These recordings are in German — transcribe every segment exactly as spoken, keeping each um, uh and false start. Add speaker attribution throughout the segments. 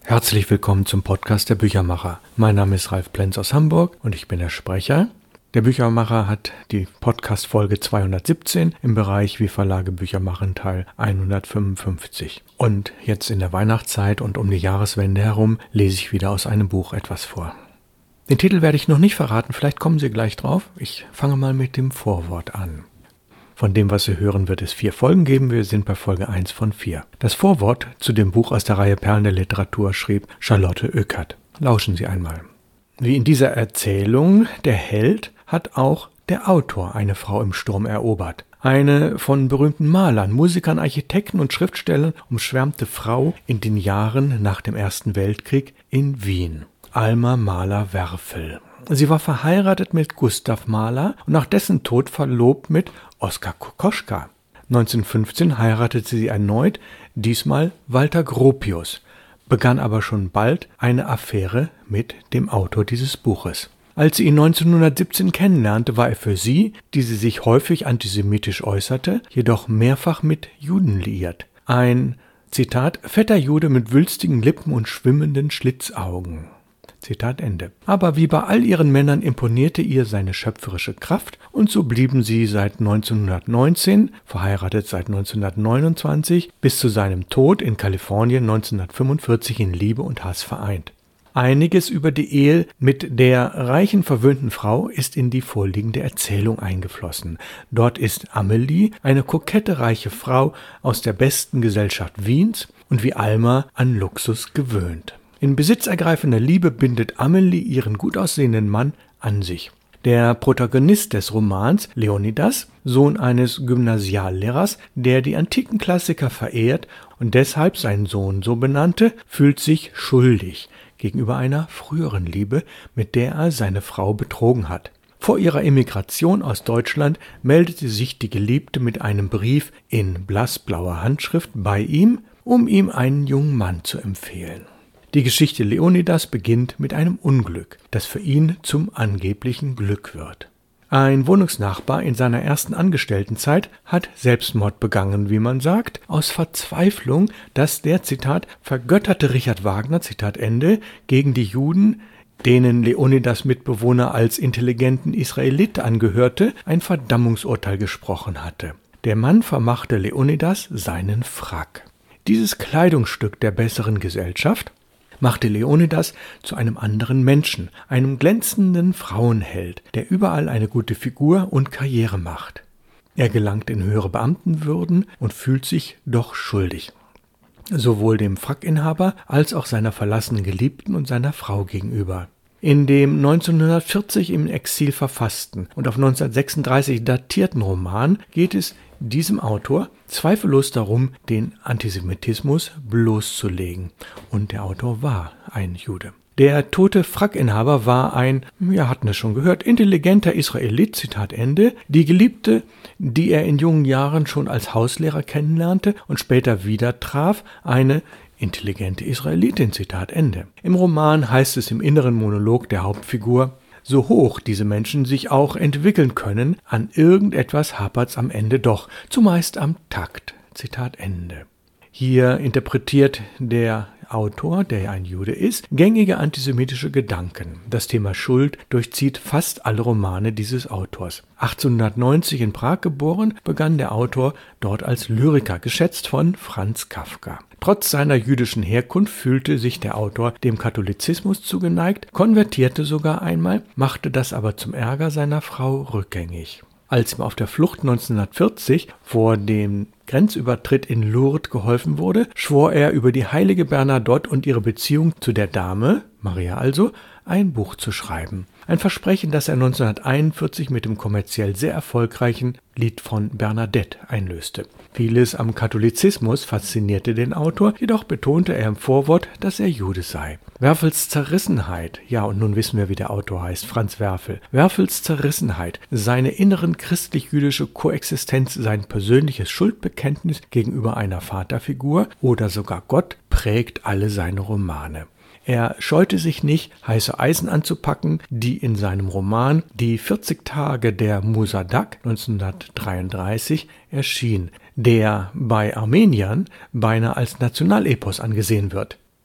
Speaker 1: Herzlich willkommen zum Podcast der Büchermacher. Mein Name ist Ralf Plenz aus Hamburg und ich bin der Sprecher. Der Büchermacher hat die Podcast-Folge zweihundertsiebzehn im Bereich Wie Verlage Bücher machen Teil hundertfünfundfünfzig. Und jetzt in der Weihnachtszeit und um die Jahreswende herum lese ich wieder aus einem Buch etwas vor. Den Titel werde ich noch nicht verraten, vielleicht kommen Sie gleich drauf. Ich fange mal mit dem Vorwort an. Von dem, was Sie hören, wird es vier Folgen geben. Wir sind bei Folge eins von vier. Das Vorwort zu dem Buch aus der Reihe Perlen der Literatur schrieb Charlotte Oeckert. Lauschen Sie einmal. Wie in dieser Erzählung der Held hat auch der Autor eine Frau im Sturm erobert. Eine von berühmten Malern, Musikern, Architekten und Schriftstellern umschwärmte Frau in den Jahren nach dem Ersten Weltkrieg in Wien. Alma Mahler-Werfel. Sie war verheiratet mit Gustav Mahler und nach dessen Tod verlobt mit Oskar Kokoschka. neunzehnhundertfünfzehn heiratete sie erneut, diesmal Walter Gropius, begann aber schon bald eine Affäre mit dem Autor dieses Buches. Als sie ihn neunzehnhundertsiebzehn kennenlernte, war er für sie, die sie sich häufig antisemitisch äußerte, jedoch mehrfach mit Juden liiert. Ein, Zitat, fetter Jude mit wülstigen Lippen und schwimmenden Schlitzaugen. Zitat Ende. Aber wie bei all ihren Männern imponierte ihr seine schöpferische Kraft und so blieben sie seit neunzehnhundertneunzehn, verheiratet seit neunzehnhundertneunundzwanzig, bis zu seinem Tod in Kalifornien neunzehnhundertfünfundvierzig in Liebe und Hass vereint. Einiges über die Ehe mit der reichen, verwöhnten Frau ist in die vorliegende Erzählung eingeflossen. Dort ist Amelie eine kokette, reiche Frau aus der besten Gesellschaft Wiens und wie Alma an Luxus gewöhnt. In besitzergreifender Liebe bindet Amelie ihren gut aussehenden Mann an sich. Der Protagonist des Romans, Leonidas, Sohn eines Gymnasiallehrers, der die antiken Klassiker verehrt und deshalb seinen Sohn so benannte, fühlt sich schuldig gegenüber einer früheren Liebe, mit der er seine Frau betrogen hat. Vor ihrer Emigration aus Deutschland meldete sich die Geliebte mit einem Brief in blassblauer Handschrift bei ihm, um ihm einen jungen Mann zu empfehlen. Die Geschichte Leonidas beginnt mit einem Unglück, das für ihn zum angeblichen Glück wird. Ein Wohnungsnachbar in seiner ersten Angestelltenzeit hat Selbstmord begangen, wie man sagt, aus Verzweiflung, dass der, Zitat, vergötterte Richard Wagner, Zitat Ende, gegen die Juden, denen Leonidas Mitbewohner als intelligenten Israelit angehörte, ein Verdammungsurteil gesprochen hatte. Der Mann vermachte Leonidas seinen Frack. Dieses Kleidungsstück der besseren Gesellschaft machte Leonidas zu einem anderen Menschen, einem glänzenden Frauenheld, der überall eine gute Figur und Karriere macht. Er gelangt in höhere Beamtenwürden und fühlt sich doch schuldig, sowohl dem Frackinhaber als auch seiner verlassenen Geliebten und seiner Frau gegenüber. In dem neunzehnhundertvierzig im Exil verfassten und auf neunzehnhundertsechsunddreißig datierten Roman geht es diesem Autor zweifellos darum, den Antisemitismus bloßzulegen. Und der Autor war ein Jude. Der tote Frackinhaber war ein, wir hatten es schon gehört, intelligenter Israelit, Zitat Ende. Die Geliebte, die er in jungen Jahren schon als Hauslehrer kennenlernte und später wieder traf, eine intelligente Israelitin, Zitat Ende. Im Roman heißt es im inneren Monolog der Hauptfigur, so hoch diese Menschen sich auch entwickeln können, an irgendetwas hapert's am Ende doch, zumeist am Takt. Zitat Ende. Hier interpretiert der Autor, der ja ein Jude ist, gängige antisemitische Gedanken. Das Thema Schuld durchzieht fast alle Romane dieses Autors. achtzehnhundertneunzig in Prag geboren, begann der Autor dort als Lyriker, geschätzt von Franz Kafka. Trotz seiner jüdischen Herkunft fühlte sich der Autor dem Katholizismus zugeneigt, konvertierte sogar einmal, machte das aber zum Ärger seiner Frau rückgängig. Als ihm auf der Flucht neunzehnhundertvierzig vor dem Grenzübertritt in Lourdes geholfen wurde, schwor er über die heilige Bernadotte und ihre Beziehung zu der Dame, Maria also, ein Buch zu schreiben. Ein Versprechen, das er neunzehnhunderteinundvierzig mit dem kommerziell sehr erfolgreichen Lied von Bernadette einlöste. Vieles am Katholizismus faszinierte den Autor, jedoch betonte er im Vorwort, dass er Jude sei. Werfels Zerrissenheit, ja und nun wissen wir, wie der Autor heißt, Franz Werfel. Werfels Zerrissenheit, seine inneren christlich-jüdische Koexistenz, sein persönliches Schuldbekenntnis gegenüber einer Vaterfigur oder sogar Gott prägt alle seine Romane. Er scheute sich nicht, heiße Eisen anzupacken, die in seinem Roman Die vierzig Tage der Musadak neunzehnhundertdreiunddreißig erschien, der bei Armeniern beinahe als Nationalepos angesehen wird.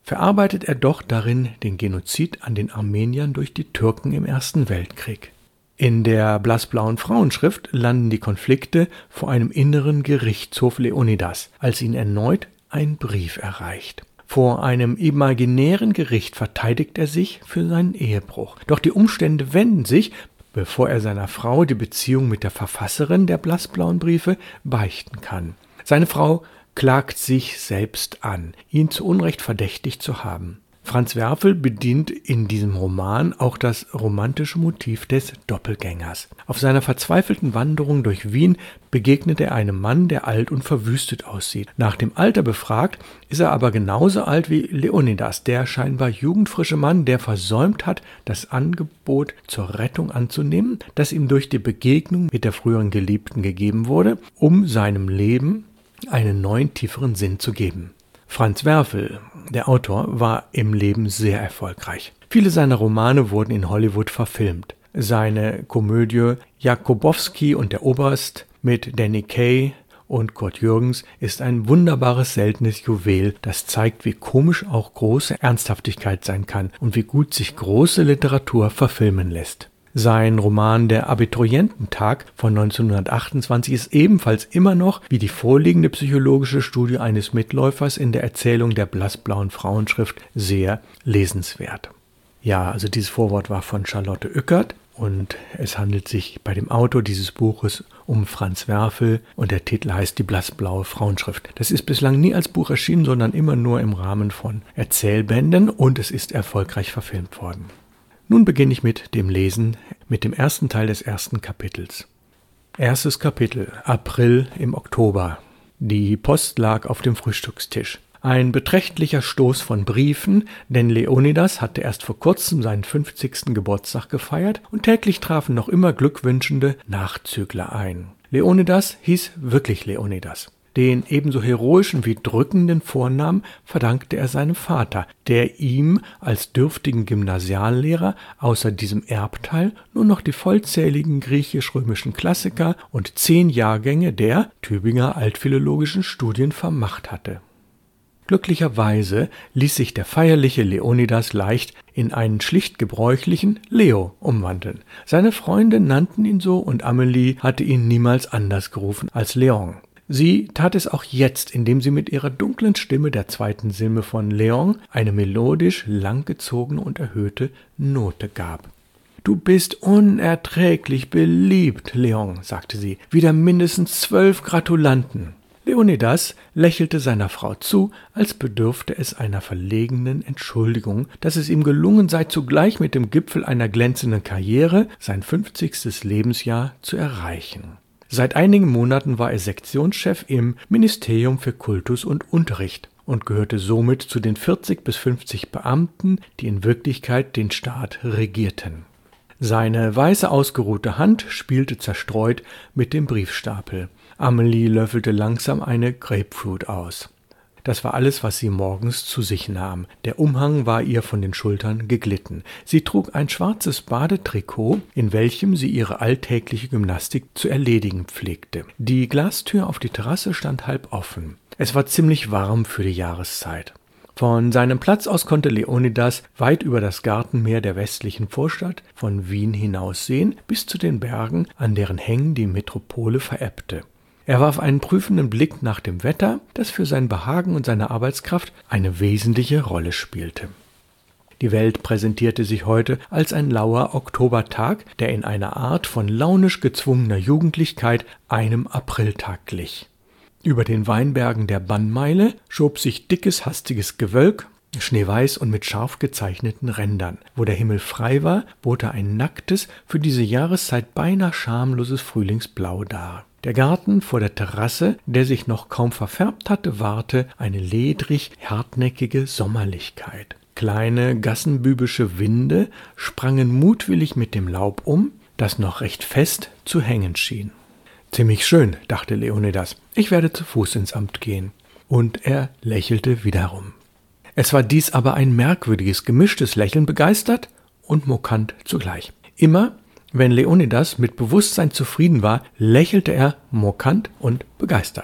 Speaker 1: verarbeitet er doch darin den Genozid an den Armeniern durch die Türken im Ersten Weltkrieg. In der blassblauen Frauenschrift landen die Konflikte vor einem inneren Gerichtshof Leonidas, als ihn erneut ein Brief erreicht. Vor einem imaginären Gericht verteidigt er sich für seinen Ehebruch. Doch die Umstände wenden sich, bevor er seiner Frau die Beziehung mit der Verfasserin der blassblauen Briefe beichten kann. Seine Frau klagt sich selbst an, ihn zu Unrecht verdächtigt zu haben. Franz Werfel bedient in diesem Roman auch das romantische Motiv des Doppelgängers. Auf seiner verzweifelten Wanderung durch Wien begegnet er einem Mann, der alt und verwüstet aussieht. Nach dem Alter befragt, ist er aber genauso alt wie Leonidas, der scheinbar jugendfrische Mann, der versäumt hat, das Angebot zur Rettung anzunehmen, das ihm durch die Begegnung mit der früheren Geliebten gegeben wurde, um seinem Leben einen neuen, tieferen Sinn zu geben. Franz Werfel, der Autor, war im Leben sehr erfolgreich. Viele seiner Romane wurden in Hollywood verfilmt. Seine Komödie Jakubowski und der Oberst mit Danny Kaye und Kurt Jürgens ist ein wunderbares, seltenes Juwel, das zeigt, wie komisch auch große Ernsthaftigkeit sein kann und wie gut sich große Literatur verfilmen lässt. Sein Roman Der Abituriententag von neunzehnhundertachtundzwanzig ist ebenfalls immer noch wie die vorliegende psychologische Studie eines Mitläufers in der Erzählung der blassblauen Frauenschrift sehr lesenswert. Ja, also dieses Vorwort war von Charlotte Ueckert und es handelt sich bei dem Autor dieses Buches um Franz Werfel und der Titel heißt Die blassblaue Frauenschrift. Das ist bislang nie als Buch erschienen, sondern immer nur im Rahmen von Erzählbänden und es ist erfolgreich verfilmt worden. Nun beginne ich mit dem Lesen, mit dem ersten Teil des ersten Kapitels. Erstes Kapitel, April im Oktober. Die Post lag auf dem Frühstückstisch. Ein beträchtlicher Stoß von Briefen, denn Leonidas hatte erst vor kurzem seinen fünfzigsten Geburtstag gefeiert und täglich trafen noch immer glückwünschende Nachzügler ein. Leonidas hieß wirklich Leonidas. Den ebenso heroischen wie drückenden Vornamen verdankte er seinem Vater, der ihm als dürftigen Gymnasiallehrer außer diesem Erbteil nur noch die vollzähligen griechisch-römischen Klassiker und zehn Jahrgänge der Tübinger altphilologischen Studien vermacht hatte. Glücklicherweise ließ sich der feierliche Leonidas leicht in einen schlicht gebräuchlichen Leo umwandeln. Seine Freunde nannten ihn so und Amelie hatte ihn niemals anders gerufen als Leon. Sie tat es auch jetzt, indem sie mit ihrer dunklen Stimme der zweiten Silbe von Leon eine melodisch langgezogene und erhöhte Note gab. »Du bist unerträglich beliebt, Leon«, sagte sie, »wieder mindestens zwölf Gratulanten.« Leonidas lächelte seiner Frau zu, als bedürfte es einer verlegenen Entschuldigung, dass es ihm gelungen sei, zugleich mit dem Gipfel einer glänzenden Karriere sein fünfzigstes Lebensjahr zu erreichen. Seit einigen Monaten war er Sektionschef im Ministerium für Kultus und Unterricht und gehörte somit zu den vierzig bis fünfzig Beamten, die in Wirklichkeit den Staat regierten. Seine weiße ausgeruhte Hand spielte zerstreut mit dem Briefstapel. Amelie löffelte langsam eine Grapefruit aus. Das war alles, was sie morgens zu sich nahm. Der Umhang war ihr von den Schultern geglitten. Sie trug ein schwarzes Badetrikot, in welchem sie ihre alltägliche Gymnastik zu erledigen pflegte. Die Glastür auf die Terrasse stand halb offen. Es war ziemlich warm für die Jahreszeit. Von seinem Platz aus konnte Leonidas weit über das Gartenmeer der westlichen Vorstadt von Wien hinaussehen, bis zu den Bergen, an deren Hängen die Metropole verebbte. Er warf einen prüfenden Blick nach dem Wetter, das für sein Behagen und seine Arbeitskraft eine wesentliche Rolle spielte. Die Welt präsentierte sich heute als ein lauer Oktobertag, der in einer Art von launisch gezwungener Jugendlichkeit einem Apriltag glich. Über den Weinbergen der Bannmeile schob sich dickes, hastiges Gewölk, schneeweiß und mit scharf gezeichneten Rändern. Wo der Himmel frei war, bot er ein nacktes, für diese Jahreszeit beinahe schamloses Frühlingsblau dar. Der Garten vor der Terrasse, der sich noch kaum verfärbt hatte, wahrte eine ledrig hartnäckige Sommerlichkeit. Kleine gassenbübische Winde sprangen mutwillig mit dem Laub um, das noch recht fest zu hängen schien. »Ziemlich schön«, dachte Leonidas, »ich werde zu Fuß ins Amt gehen.« Und er lächelte wiederum. Es war dies aber ein merkwürdiges, gemischtes Lächeln, begeistert und mokant zugleich. Immer, wenn Leonidas mit Bewusstsein zufrieden war, lächelte er mokant und begeistert.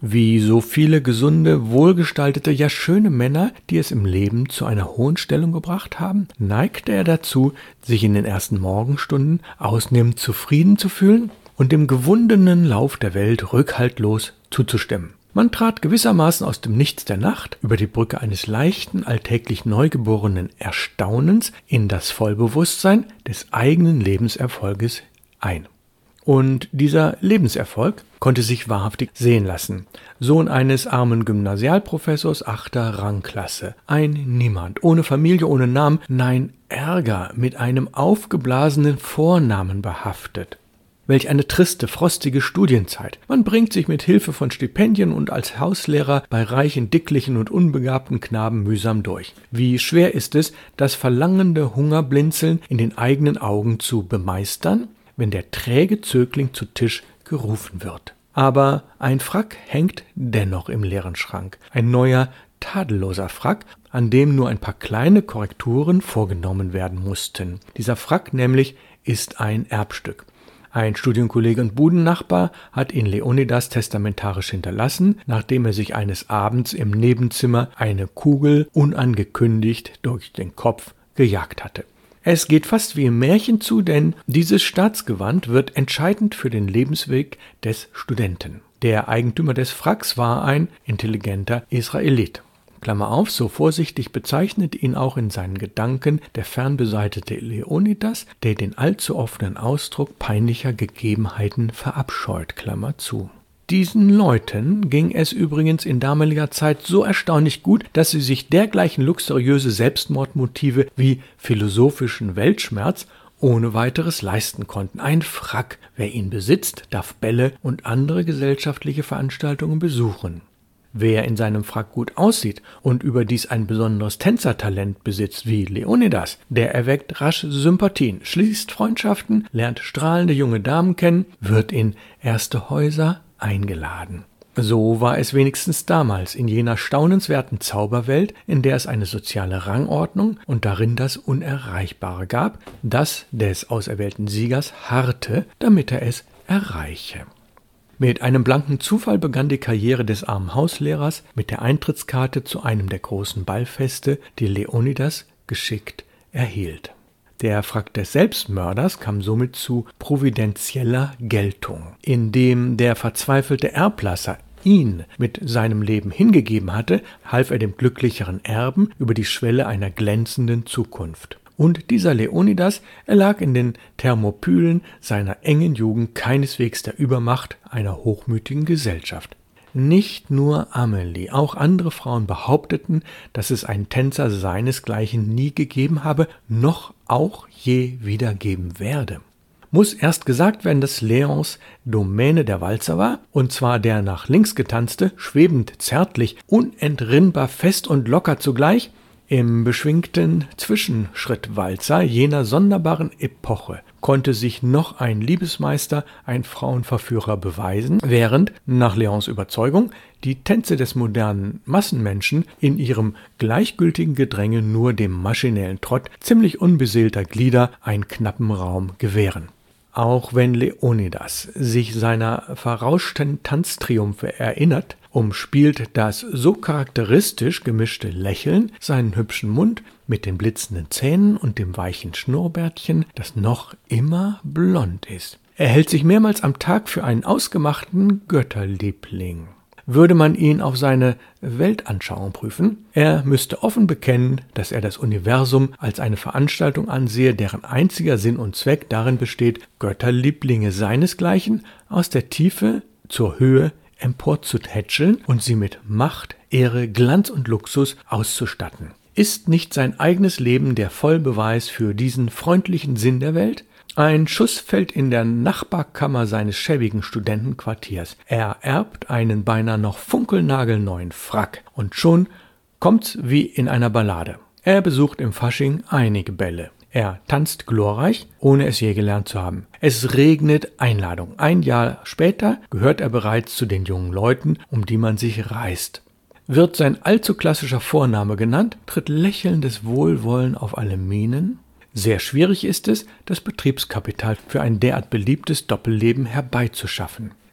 Speaker 1: Wie so viele gesunde, wohlgestaltete, ja schöne Männer, die es im Leben zu einer hohen Stellung gebracht haben, neigte er dazu, sich in den ersten Morgenstunden ausnehmend zufrieden zu fühlen und dem gewundenen Lauf der Welt rückhaltlos zuzustimmen. Man trat gewissermaßen aus dem Nichts der Nacht über die Brücke eines leichten, alltäglich neugeborenen Erstaunens in das Vollbewusstsein des eigenen Lebenserfolges ein. Und dieser Lebenserfolg konnte sich wahrhaftig sehen lassen. Sohn eines armen Gymnasialprofessors achter Rangklasse. Ein Niemand, ohne Familie, ohne Namen, nein, Ärger, mit einem aufgeblasenen Vornamen behaftet. Welch eine triste, frostige Studienzeit. Man bringt sich mit Hilfe von Stipendien und als Hauslehrer bei reichen, dicklichen und unbegabten Knaben mühsam durch. Wie schwer ist es, das verlangende Hungerblinzeln in den eigenen Augen zu bemeistern, wenn der träge Zögling zu Tisch gerufen wird. Aber ein Frack hängt dennoch im leeren Schrank. Ein neuer, tadelloser Frack, an dem nur ein paar kleine Korrekturen vorgenommen werden mussten. Dieser Frack nämlich ist ein Erbstück. Ein Studienkollege und Budennachbar hat ihn Leonidas testamentarisch hinterlassen, nachdem er sich eines Abends im Nebenzimmer eine Kugel unangekündigt durch den Kopf gejagt hatte. Es geht fast wie im Märchen zu, denn dieses Staatsgewand wird entscheidend für den Lebensweg des Studenten. Der Eigentümer des Fracks war ein intelligenter Israelit. Klammer auf, so vorsichtig bezeichnet ihn auch in seinen Gedanken der fernbeseitete Leonidas, der den allzu offenen Ausdruck peinlicher Gegebenheiten verabscheut, Klammer zu. Diesen Leuten ging es übrigens in damaliger Zeit so erstaunlich gut, dass sie sich dergleichen luxuriöse Selbstmordmotive wie philosophischen Weltschmerz ohne weiteres leisten konnten. Ein Frack, wer ihn besitzt, darf Bälle und andere gesellschaftliche Veranstaltungen besuchen. Wer in seinem Frack gut aussieht und überdies ein besonderes Tänzertalent besitzt wie Leonidas, der erweckt rasch Sympathien, schließt Freundschaften, lernt strahlende junge Damen kennen, wird in erste Häuser eingeladen. So war es wenigstens damals in jener staunenswerten Zauberwelt, in der es eine soziale Rangordnung und darin das Unerreichbare gab, das des auserwählten Siegers harrte, damit er es erreiche. Mit einem blanken Zufall begann die Karriere des armen Hauslehrers mit der Eintrittskarte zu einem der großen Ballfeste, die Leonidas geschickt erhielt. Der Frack des Selbstmörders kam somit zu providentieller Geltung, indem der verzweifelte Erblasser ihn mit seinem Leben hingegeben hatte, half er dem glücklicheren Erben über die Schwelle einer glänzenden Zukunft. Und dieser Leonidas erlag in den Thermopylen seiner engen Jugend keineswegs der Übermacht einer hochmütigen Gesellschaft. Nicht nur Amelie, auch andere Frauen behaupteten, dass es einen Tänzer seinesgleichen nie gegeben habe, noch auch je wieder geben werde. Muss erst gesagt werden, dass Léonce Domäne der Walzer war, und zwar der nach links getanzte, schwebend, zärtlich, unentrinnbar fest und locker zugleich, im beschwingten Zwischenschrittwalzer jener sonderbaren Epoche konnte sich noch ein Liebesmeister, ein Frauenverführer beweisen, während, nach Léons Überzeugung, die Tänze des modernen Massenmenschen in ihrem gleichgültigen Gedränge nur dem maschinellen Trott ziemlich unbeseelter Glieder einen knappen Raum gewähren. Auch wenn Leonidas sich seiner verrauschten Tanztriumphe erinnert, umspielt das so charakteristisch gemischte Lächeln seinen hübschen Mund mit den blitzenden Zähnen und dem weichen Schnurrbärtchen, das noch immer blond ist. Er hält sich mehrmals am Tag für einen ausgemachten Götterliebling. Würde man ihn auf seine Weltanschauung prüfen, er müsste offen bekennen, dass er das Universum als eine Veranstaltung ansehe, deren einziger Sinn und Zweck darin besteht, Götterlieblinge seinesgleichen aus der Tiefe zur Höhe emporzutätscheln und sie mit Macht, Ehre, Glanz und Luxus auszustatten. Ist nicht sein eigenes Leben der Vollbeweis für diesen freundlichen Sinn der Welt? Ein Schuss fällt in der Nachbarkammer seines schäbigen Studentenquartiers. Er erbt einen beinahe noch funkelnagelneuen Frack und schon kommt's wie in einer Ballade. Er besucht im Fasching einige Bälle. Er tanzt glorreich, ohne es je gelernt zu haben. Es regnet Einladung. Ein Jahr später gehört er bereits zu den jungen Leuten, um die man sich reißt. Wird sein allzu klassischer Vorname genannt, tritt lächelndes Wohlwollen auf alle Mienen. Sehr schwierig ist es, das Betriebskapital für ein derart beliebtes Doppelleben herbeizuschaffen.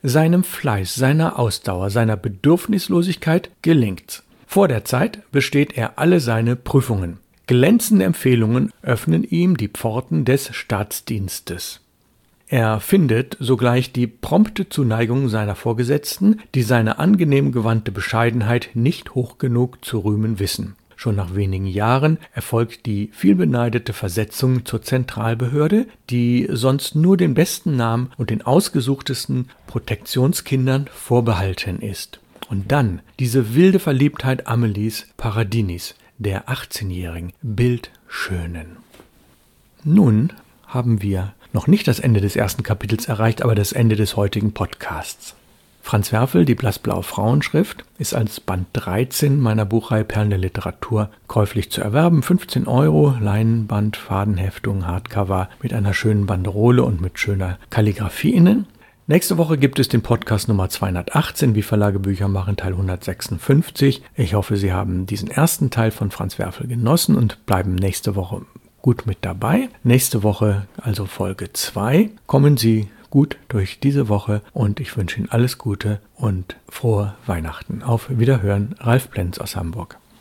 Speaker 1: Seinem Fleiß, seiner Ausdauer, seiner Bedürfnislosigkeit gelingt's. Vor der Zeit besteht er alle seine Prüfungen. Glänzende Empfehlungen öffnen ihm die Pforten des Staatsdienstes. Er findet sogleich die prompte Zuneigung seiner Vorgesetzten, die seine angenehm gewandte Bescheidenheit nicht hoch genug zu rühmen wissen. Schon nach wenigen Jahren erfolgt die vielbeneidete Versetzung zur Zentralbehörde, die sonst nur den besten Namen und den ausgesuchtesten Protektionskindern vorbehalten ist. Und dann diese wilde Verliebtheit Amelies Paradinis, der achtzehnjährigen Bildschönen. Nun haben wir noch nicht das Ende des ersten Kapitels erreicht, aber das Ende des heutigen Podcasts. Franz Werfel, die blassblaue Frauenschrift, ist als Band dreizehn meiner Buchreihe Perlen der Literatur käuflich zu erwerben. fünfzehn Euro, Leinenband, Fadenheftung, Hardcover mit einer schönen Banderole und mit schöner Kalligrafie innen. Nächste Woche gibt es den Podcast Nummer zweihundertachtzehn, wie Verlage Bücher machen, Teil hundertsechsundfünfzig. Ich hoffe, Sie haben diesen ersten Teil von Franz Werfel genossen und bleiben nächste Woche gut mit dabei. Nächste Woche, also Folge zwei. Kommen Sie gut durch diese Woche und ich wünsche Ihnen alles Gute und frohe Weihnachten. Auf Wiederhören, Ralf Plenz aus Hamburg.